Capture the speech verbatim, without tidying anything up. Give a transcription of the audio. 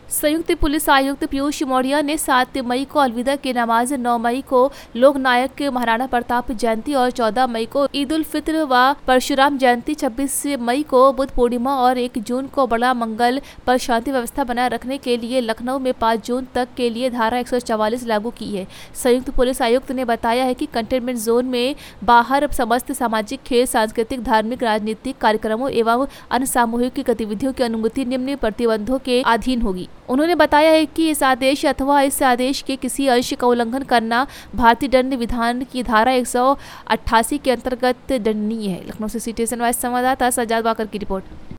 संयुक्त पुलिस आयुक्त पीयूष मौर्य ने सात मई को अलविदा की नमाज, नौ मई को लोकनायक महाराणा प्रताप जयंती और चौदह मई को ईद उल फित्र व परशुराम जयंती, छब्बीस मई को बुद्ध पूर्णिमा और एक जून को बड़ा मंगल पर शांति व्यवस्था बनाए रखने के लिए लखनऊ में पाँच जून तक के लिए धारा एक सौ चवालीस लागू की है। संयुक्त पुलिस आयुक्त ने बताया है कि कंटेनमेंट जोन में बाहर समस्त सामाजिक, खेल, सांस्कृतिक, धार्मिक, राजनीतिक कार्यक्रमों एवं अन्य सामूहिक गतिविधियों की अनुमति निम्न प्रतिबंधों के अधीन होगी। उन्होंने बताया है कि इस आदेश अथवा इस आदेश के किसी अंश का उल्लंघन करना भारतीय दंड विधान की धारा एक सौ अट्ठासी के अंतर्गत दंडनीय है। लखनऊ से सिटीजन वाइज संवाददाता सज्जाद वाकर की रिपोर्ट।